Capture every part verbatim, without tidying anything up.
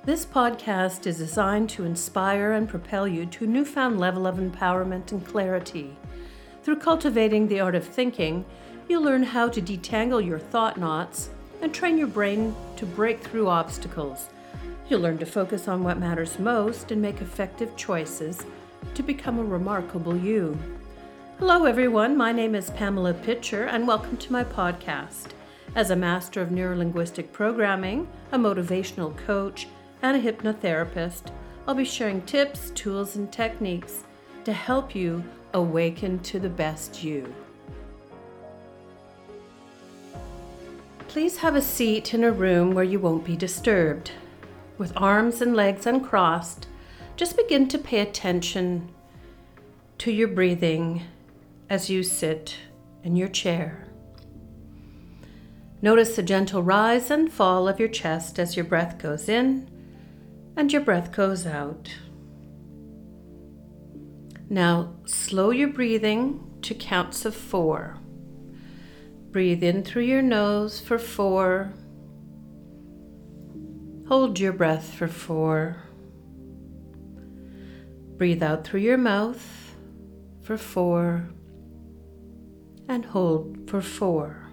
This podcast is designed to inspire and propel you to a newfound level of empowerment and clarity. Through cultivating the art of thinking, you'll learn how to detangle your thought knots and train your brain to break through obstacles. You'll learn to focus on what matters most and make effective choices to become a remarkable you. Hello everyone, my name is Pamela Pitcher and welcome to my podcast. As a master of neurolinguistic programming, a motivational coach, and a hypnotherapist, I'll be sharing tips, tools, and techniques to help you awaken to the best you. Please have a seat in a room where you won't be disturbed. With arms and legs uncrossed, just begin to pay attention to your breathing as you sit in your chair. Notice the gentle rise and fall of your chest as your breath goes in and your breath goes out. Now slow your breathing to counts of four. Breathe in through your nose for four. Hold your breath for four. Breathe out through your mouth for four. And hold for four.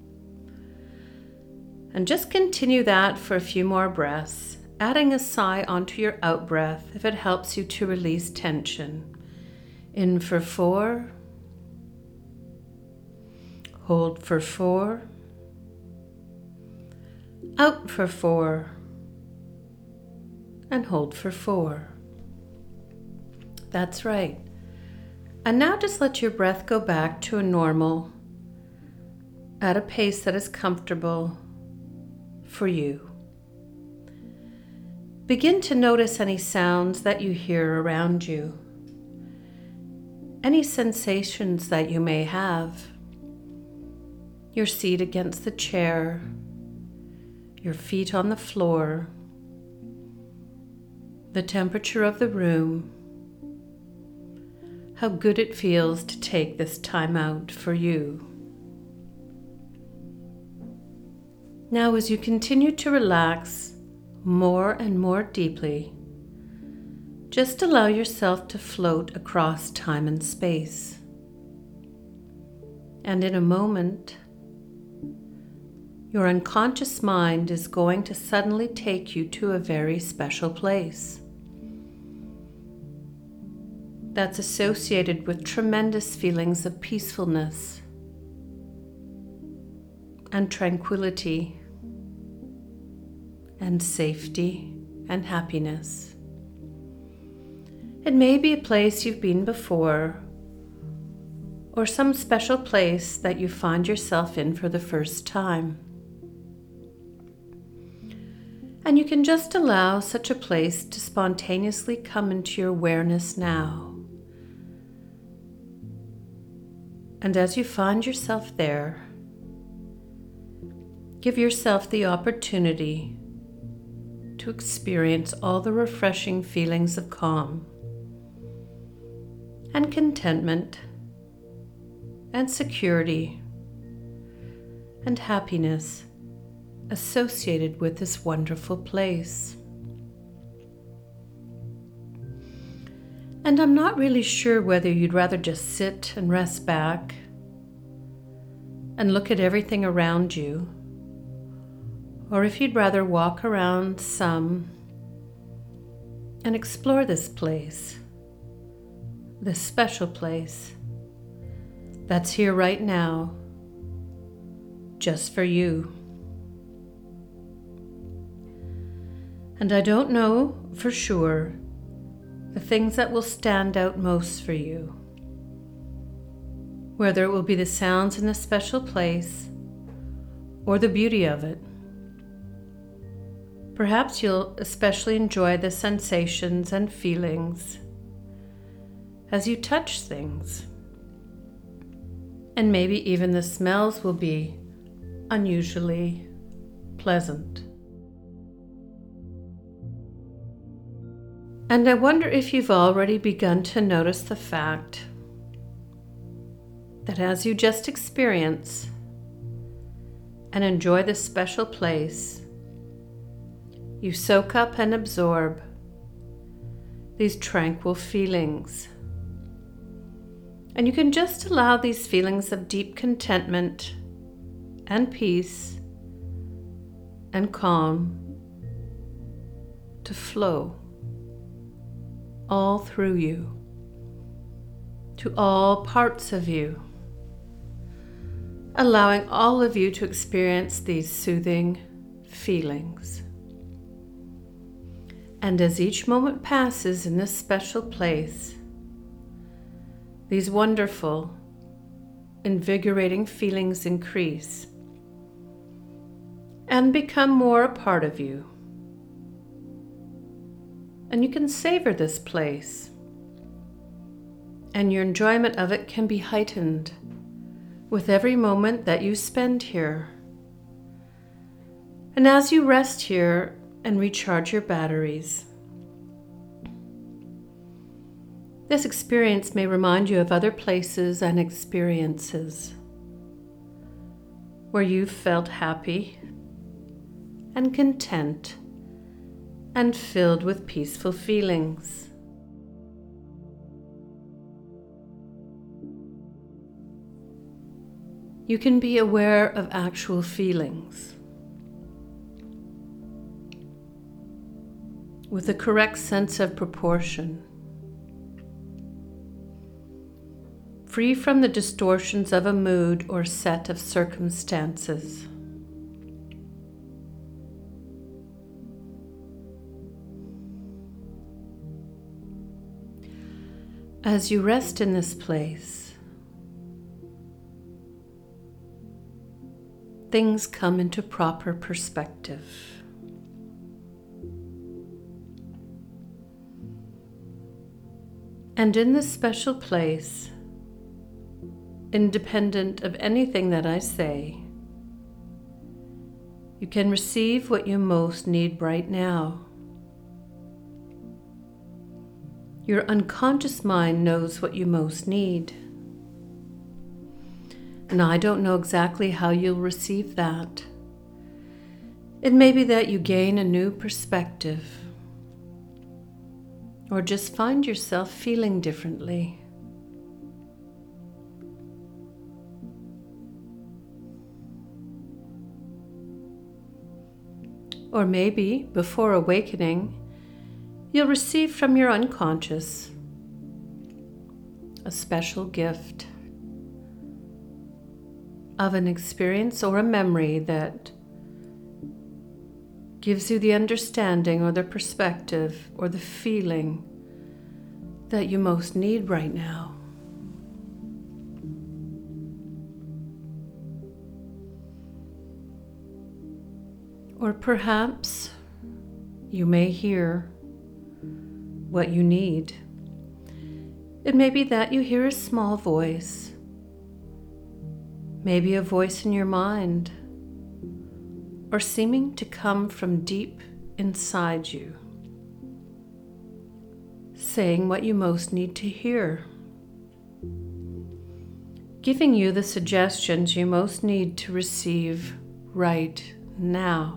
And just continue that for a few more breaths, adding a sigh onto your out breath if it helps you to release tension. In for four. Hold for four. Out for four. And hold for four. That's right. And now just let your breath go back to a normal, at a pace that is comfortable for you. Begin to notice any sounds that you hear around you, any sensations that you may have, your seat against the chair, your feet on the floor, the temperature of the room, how good it feels to take this time out for you. Now, as you continue to relax more and more deeply, just allow yourself to float across time and space. And in a moment, your unconscious mind is going to suddenly take you to a very special place that's associated with tremendous feelings of peacefulness and tranquility and safety and happiness. It may be a place you've been before, or some special place that you find yourself in for the first time. And you can just allow such a place to spontaneously come into your awareness now. And as you find yourself there, give yourself the opportunity to experience all the refreshing feelings of calm and contentment and security and happiness associated with this wonderful place. And I'm not really sure whether you'd rather just sit and rest back and look at everything around you, or if you'd rather walk around some and explore this place, this special place that's here right now, just for you. And I don't know for sure the things that will stand out most for you, whether it will be the sounds in this special place or the beauty of it. Perhaps you'll especially enjoy the sensations and feelings as you touch things. And maybe even the smells will be unusually pleasant. And I wonder if you've already begun to notice the fact that as you just experience and enjoy this special place, you soak up and absorb these tranquil feelings. And you can just allow these feelings of deep contentment and peace and calm to flow all through you, to all parts of you, allowing all of you to experience these soothing feelings. And as each moment passes in this special place, these wonderful, invigorating feelings increase and become more a part of you. And you can savor this place, and your enjoyment of it can be heightened with every moment that you spend here. And as you rest here and recharge your batteries, this experience may remind you of other places and experiences where you've felt happy and content and filled with peaceful feelings. You can be aware of actual feelings with the correct sense of proportion, free from the distortions of a mood or set of circumstances. As you rest in this place, things come into proper perspective. And in this special place, independent of anything that I say, you can receive what you most need right now. Your unconscious mind knows what you most need. And I don't know exactly how you'll receive that. It may be that you gain a new perspective, or just find yourself feeling differently. Or maybe, before awakening, you'll receive from your unconscious a special gift of an experience or a memory that gives you the understanding or the perspective or the feeling that you most need right now. Or perhaps you may hear what you need. It may be that you hear a small voice, maybe a voice in your mind, or seeming to come from deep inside you, saying what you most need to hear, giving you the suggestions you most need to receive right now.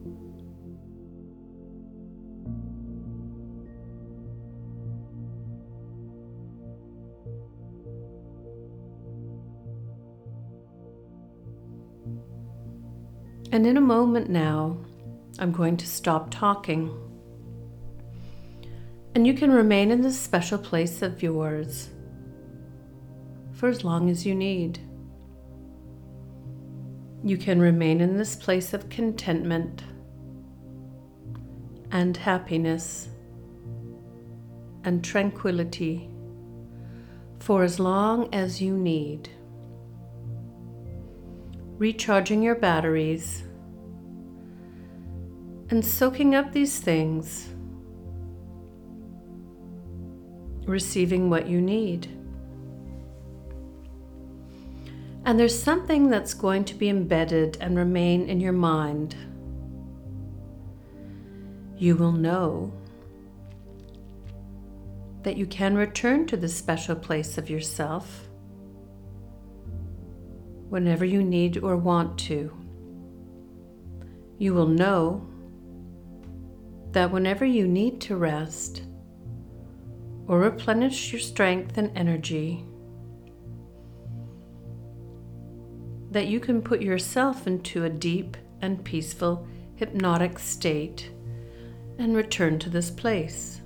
And in a moment now, I'm going to stop talking. And you can remain in this special place of yours for as long as you need. You can remain in this place of contentment and happiness and tranquility for as long as you need, recharging your batteries and soaking up these things, receiving what you need. And there's something that's going to be embedded and remain in your mind. You will know that you can return to this special place of yourself whenever you need or want to. You will know that whenever you need to rest or replenish your strength and energy, that you can put yourself into a deep and peaceful hypnotic state and return to this place.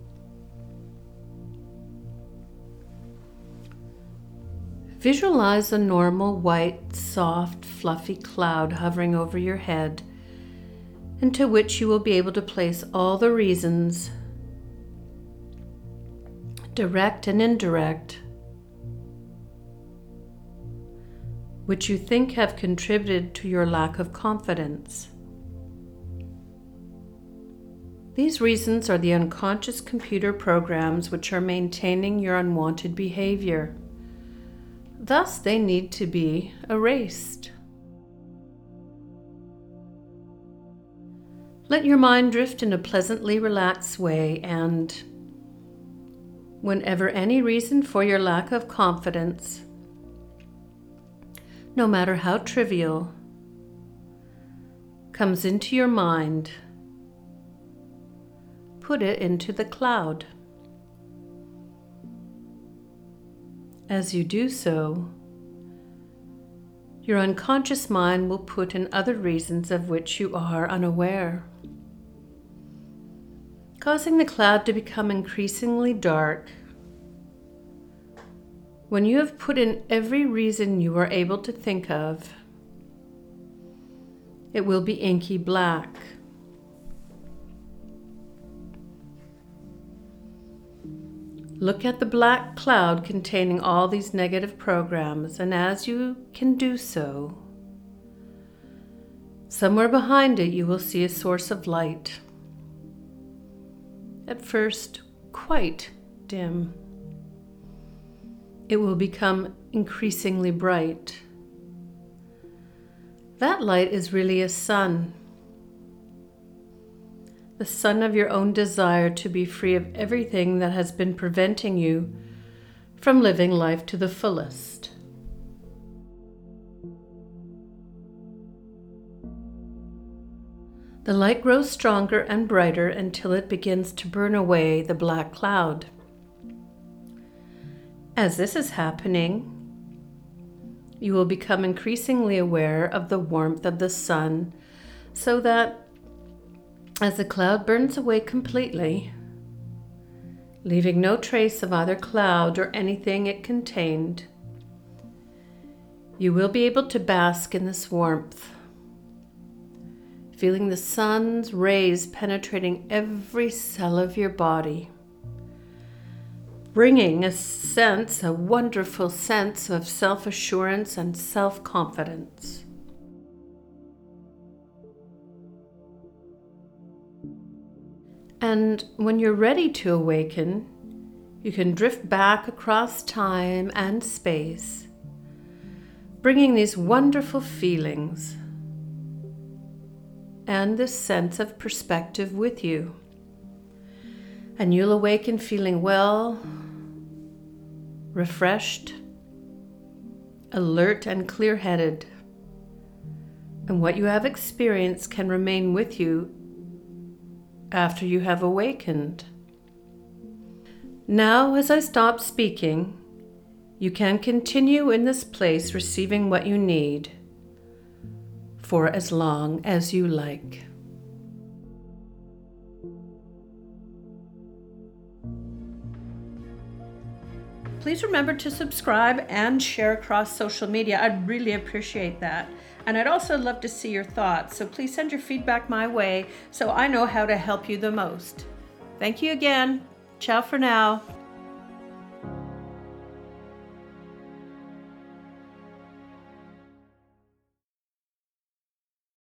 Visualize a normal, white, soft, fluffy cloud hovering over your head, into which you will be able to place all the reasons, direct and indirect, which you think have contributed to your lack of confidence. These reasons are the unconscious computer programs which are maintaining your unwanted behavior. Thus, they need to be erased. Let your mind drift in a pleasantly relaxed way, and whenever any reason for your lack of confidence, no matter how trivial, comes into your mind, put it into the cloud. As you do so, your unconscious mind will put in other reasons of which you are unaware, causing the cloud to become increasingly dark. When you have put in every reason you are able to think of, it will be inky black. Look at the black cloud containing all these negative programs, and as you can do so, somewhere behind it you will see a source of light. At first, quite dim. It will become increasingly bright. That light is really a sun. The sun of your own desire to be free of everything that has been preventing you from living life to the fullest. The light grows stronger and brighter until it begins to burn away the black cloud. As this is happening, you will become increasingly aware of the warmth of the sun, so that as the cloud burns away completely, leaving no trace of either cloud or anything it contained, you will be able to bask in this warmth, feeling the sun's rays penetrating every cell of your body, bringing a sense, a wonderful sense of self-assurance and self-confidence. And when you're ready to awaken, you can drift back across time and space, bringing these wonderful feelings and this sense of perspective with you. And you'll awaken feeling well, refreshed, alert, and clear-headed. And what you have experienced can remain with you after you have awakened. Now, as I stop speaking, you can continue in this place receiving what you need for as long as you like. Please remember to subscribe and share across social media. I'd really appreciate that. And I'd also love to see your thoughts, so please send your feedback my way so I know how to help you the most. Thank you again. Ciao for now.